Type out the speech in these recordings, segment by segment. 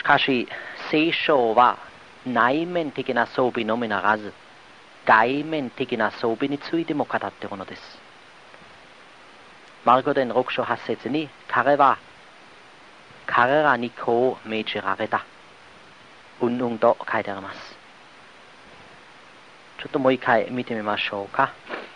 かし、聖書は内面的な装備のみならず、外面的な装備についても語っているのです。マルコ伝6章8節に、彼らにこう命じられた。うんうんと書いてあります。ちょっともう一回見てみましょうか。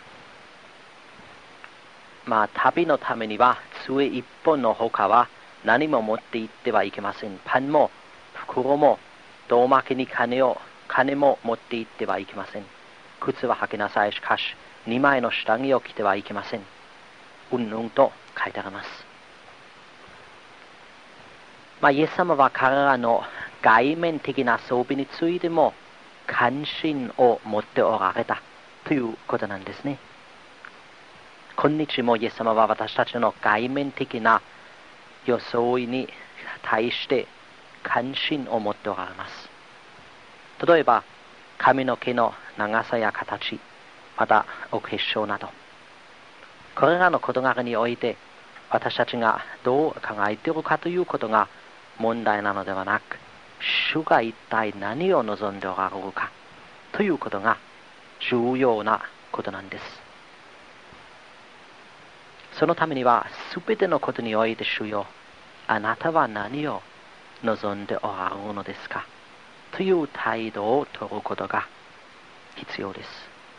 旅のためには杖一本のほかは何も持って行ってはいけません。パンも袋も胴巻きに金も持って行ってはいけません。靴は履きなさい。しかし2枚の下着を着てはいけません。うんうんと書いてあります。イエス様は彼らの外面的な装備についても関心を持っておられたということなんですね。今日もイエス様は私たちの外面的な装いに対して関心を持っておられます。例えば髪の毛の長さや形、またお化粧など、これらの事柄において私たちがどう考えているかということが問題なのではなく、主が一体何を望んでおられるかということが重要なことなんです。そのためにはすべてのことにおいて、主よ、あなたは何を望んでおられるのですかという態度を取ることが必要です。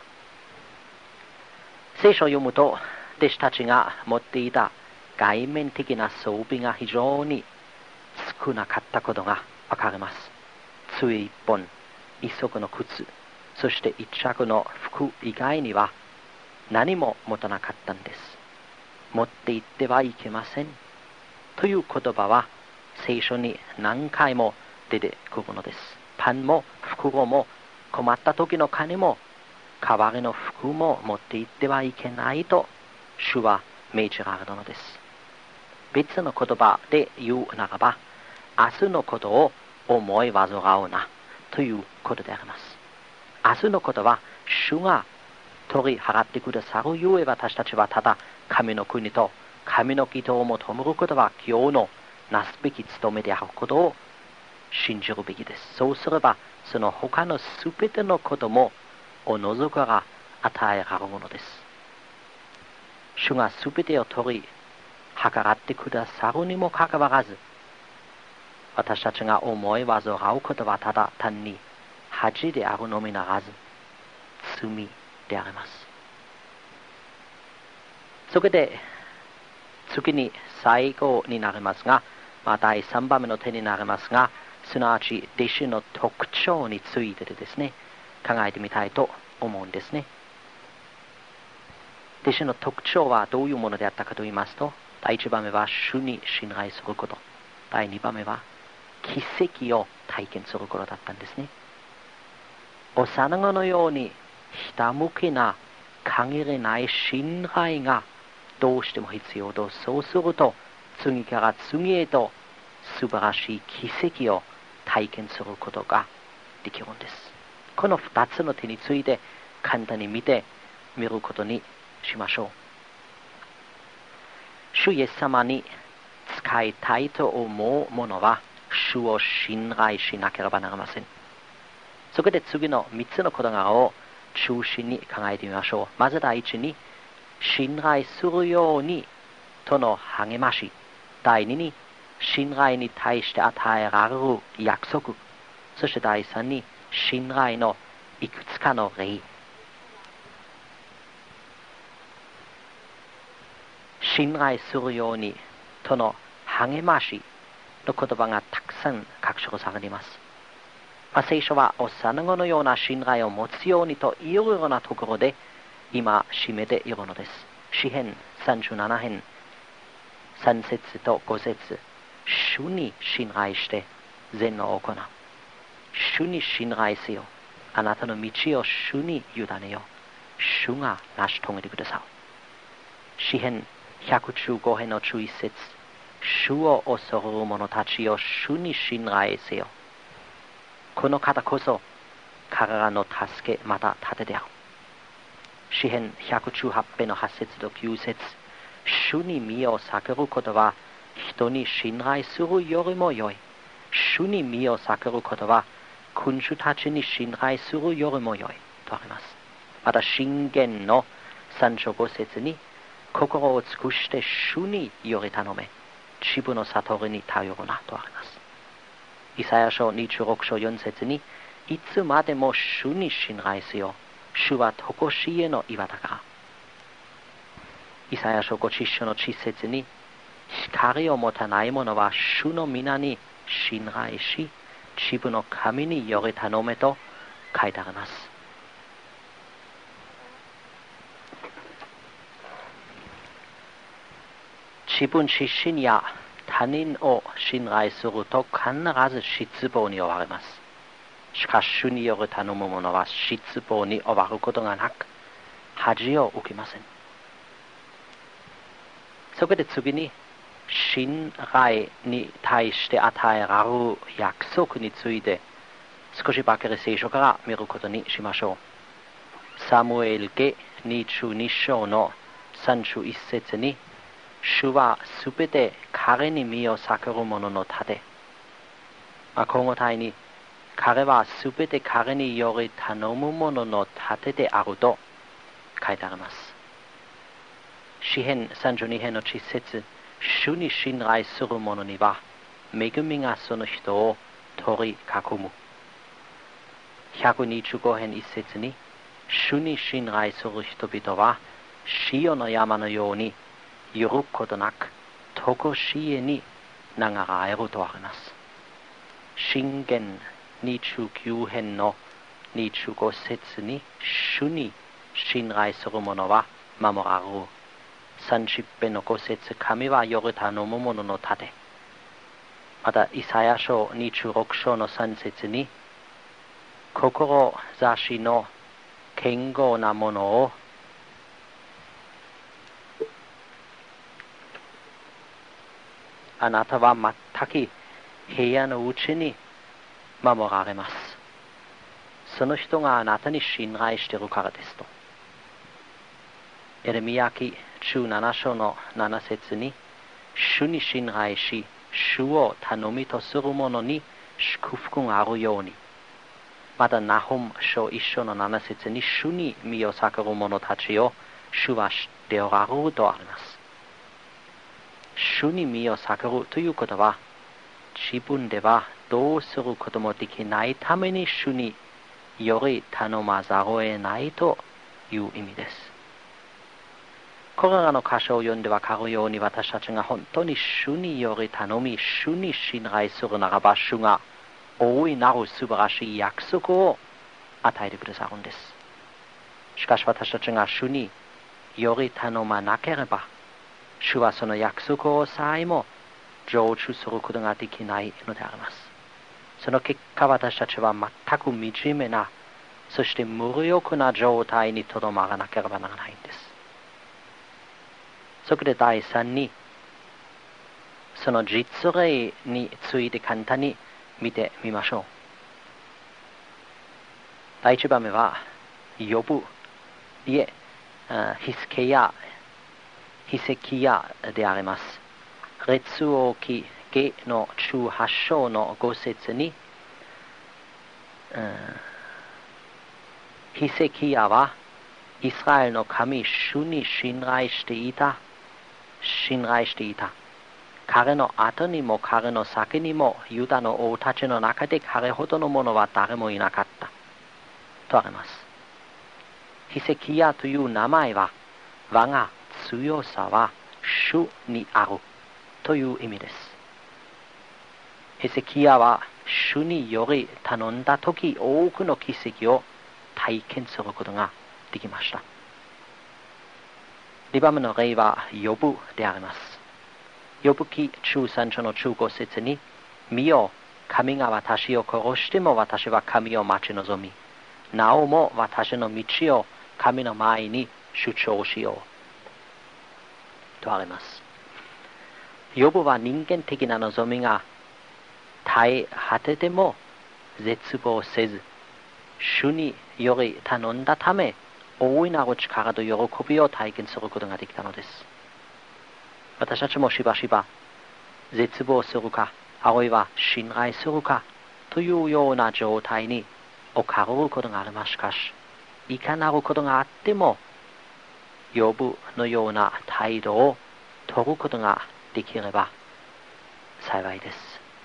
聖書を読むと、弟子たちが持っていた外面的な装備が非常に少なかったことがわかります。杖一本、一足の靴、そして一着の服以外には何も持たなかったんです。持って行ってはいけませんという言葉は聖書に何回も出てくるのです。パンも袋も困った時の金も代わりの服も持って行ってはいけないと主は命じられたのです。別の言葉で言うならば、明日のことを思い煩うなということであります。明日のことは主が取り払ってくださるゆえ、私たちはただ神の国と神の義とを求めることは今日のなすべき務めであることを信じるべきです。そうすればその他のすべてのこともおのずから与えられるのです。主がすべてを取り計らってくださるにもかかわらず、私たちが思い煩うことはただ単に恥であるのみならず罪であります。そこで次に最後になりますが、第3番目の点になりますが、すなわち弟子の特徴についてでですね、考えてみたいと思うんですね。弟子の特徴はどういうものであったかと言いますと、第1番目は主に信頼すること、第2番目は奇跡を体験することだったんですね。幼子のようにひたむきな限りない信頼がどうしても必要と、そうすると次から次へと素晴らしい奇跡を体験することができるんです。この2つの点について簡単に見てみることにしましょう。主イエス様に使いたいと思うものは主を信頼しなければなりません。そこで次の3つの事柄を中心に考えてみましょう。まず第一に、信頼するようにとの励まし。第二に、信頼に対して与えられる約束。そして第三に、信頼のいくつかの例。信頼するようにとの励ましの言葉がたくさん書き記されています。聖書は幼子のような信頼を持つようにといろいろなところで今締めているのです。詩編37編3節と5節、主に信頼して善を行う。主に信頼せよ。あなたの道を主に委ねよ。主が成し遂げてくださる。詩編115編の11節、主を恐れる者たちを主に信頼せよ。この方こそ彼らの助けまた盾である。詩編118編の8節と9節、主に身を避けることは人に信頼するよりも良い。 主に身を避けることは君主たちに信頼するよりも良いとあります。また箴言の3章5節に、心を尽くして主により頼め、自分の悟りに頼るなとあります。イサヤ書26章4節に、いつまでも主に信頼せよ、主は常しえの岩だから。イサヤ書50章の10節に、光を持たない者は主の皆に信頼し、自分の神により頼めと書いてあります。自分自身や他人を信頼すると必ず失望に終わります。しかし主により頼む者は失望に終わることがなく、恥を受けません。そこで次に、信頼に対して与えられる約束について少しばかり聖書から見ることにしましょう。サムエル記22章の31節に、主はすべて彼に身を避ける者の盾。今後体に、彼はすべて彼により頼む者の盾であると書いてあります。詩編32編の10節、主に信頼する者には恵みがその人を取り囲む。125編1節に、主に信頼する人々はシオの山のように揺るぐことなく常しえに流れるとあります。箴言29編の25節に、主に信頼する者は守られる。30編の5節、神はより頼む者の盾。またイサヤ書26章の3節に、志の堅固なものをあなたは全く部屋のうちに守られます。その人があなたに信頼しているからですと。エレミヤ記17章の7節に、主に信頼し、主を頼みとする者に祝福があるように。またナホム書1章の7節に、主に身を避ける者たちを主は知っておられるとあります。主に身を避けるということは、自分ではどうすることもできないために主により頼まざるを得ないという意味です。これらの箇所を読んでわかるように、私たちが本当に主により頼み、主に信頼するならば、主が大いなる素晴らしい約束を与えてくださるんです。しかし私たちが主により頼まなければ、主はその約束をさえも成就することができないのであります。その結果、私たちは全く惨めな、そして無力な状態にとどまらなければならないんです。そこで第3に、その実例について簡単に見てみましょう。第1番目は、ヨブ、ヒスケヤ、ヒセキヤであります。列王記下の18章の5節に、ヒセキヤはイスラエルの神主に信頼していた。彼の後にも彼の先にもユダの王たちの中で彼ほどの者は誰もいなかったとあります。ヒセキヤという名前は、我が強さは主にあるという意味です。ヒセキヤは主により頼んだとき、多くの奇跡を体験することができました。2番目の例はヨブであります。ヨブ記13章の15節に、見よ、神が私を殺しても私は神を待ち望み、なおも私の道を神の前に主張しようとあります。ヨブは人間的な望みが耐え果てても絶望せず、主により頼んだため、大いなる力と喜びを体験することができたのです。私たちもしばしば絶望するか、 あるいは信頼するかというような状態に置かれることがあります。しかし、いかなることがあっても、ヨブのような態度を取ることができれば幸いです。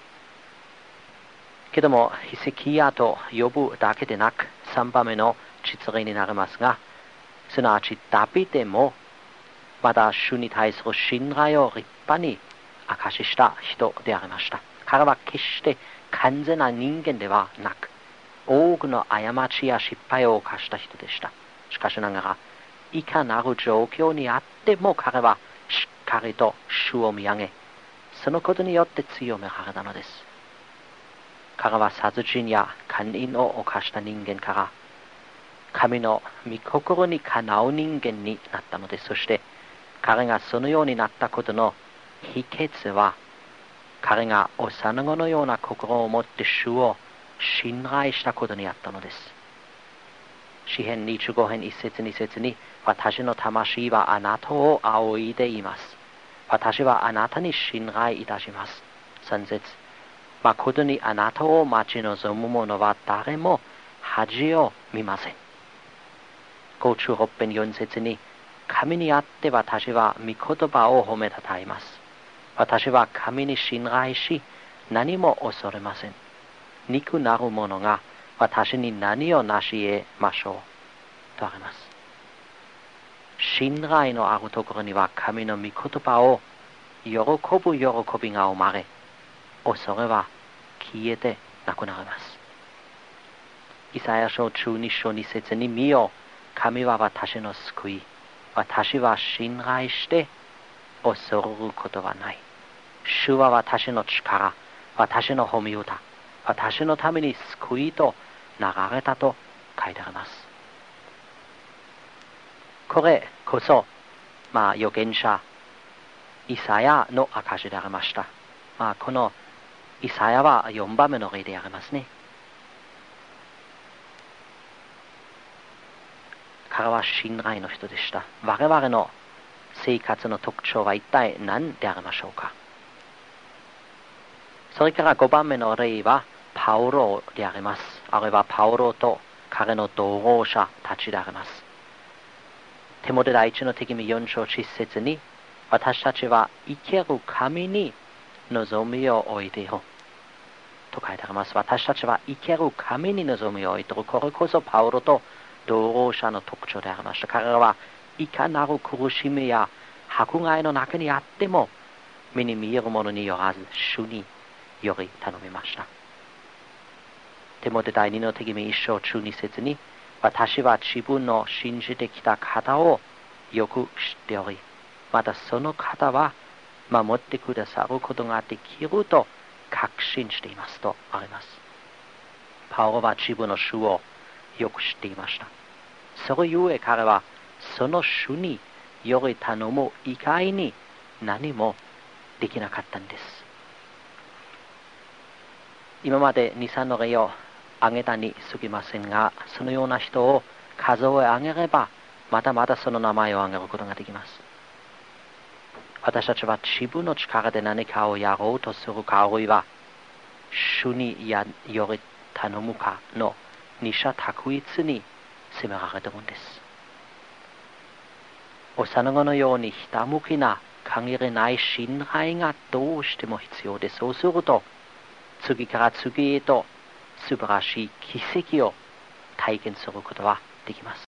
けども、ヒゼキヤとヨブだけでなく、3番目の実例になりますが、すなわちダビデも、まだ主に対する信頼を立派に証しした人でありました。彼は決して完全な人間ではなく、多くの過ちや失敗を犯した人でした。しかしながら、いかなる状況にあっても彼はしっかりと主を見上げ、そのことによって強められたのです。彼は殺人や姦淫を犯した人間から、神の御心にかなう人間になったのです。そして彼がそのようになったことの秘訣は、彼が幼子のような心を持って主を信頼したことにあったのです。詩編25編1節2節に、私の魂はあなたを仰いでいます。私はあなたに信頼いたします。3節、誠にあなたを待ち望む者は誰も恥を見ません。56編4節に、神にあって私は御言葉を褒めたたえます。私は神に信頼し、何も恐れません。肉なる者が私に何を成し得ましょうとあります。信頼のあるところには神の御言葉を喜ぶ喜びが生まれ、恐れは消えてなくなります。イサヤ書12章2節に、見よ、神は私の救い。私は信頼して恐れることはない。主は私の力、私の褒め歌、私のために救いとなられたと書いてあります。これこそ、預言者イサヤの証でありました。このイサヤは4番目の例でありますね。彼は信頼の人でした。我々の生活の特徴は一体何でありましょうか。それから5番目の例はパウロであります。あるいはパウロと彼の同労者たちであります。テモテ第一の手紙4章10節に、私たちは生ける神に望みを置いていると書いてあります。私たちは生ける神に望みを置いている。これこそパウロと同労者の特徴でありました。彼らはいかなる苦しみや迫害の中にあっても、目に見えるものによらず主により頼みました。テモテ第2の手紙1章12節に、私は自分の信じてきた方をよく知っており、またその方は守ってくださることができると確信していますとあります。パウロは自分の主をよく知っていました。それゆえ彼はその主により頼む以外に何もできなかったんです。今まで 2,3 の例を挙げたに過ぎませんが、そのような人を数え上げればまだまだその名前を挙げることができます。私たちは自分の力で何かをやろうとするか、あるいは主により頼むかの二者択一に責められているんです。幼子のようにひたむきな限りない信頼がどうしても必要で、そうすると次から次へと素晴らしい奇跡を体験することはできます。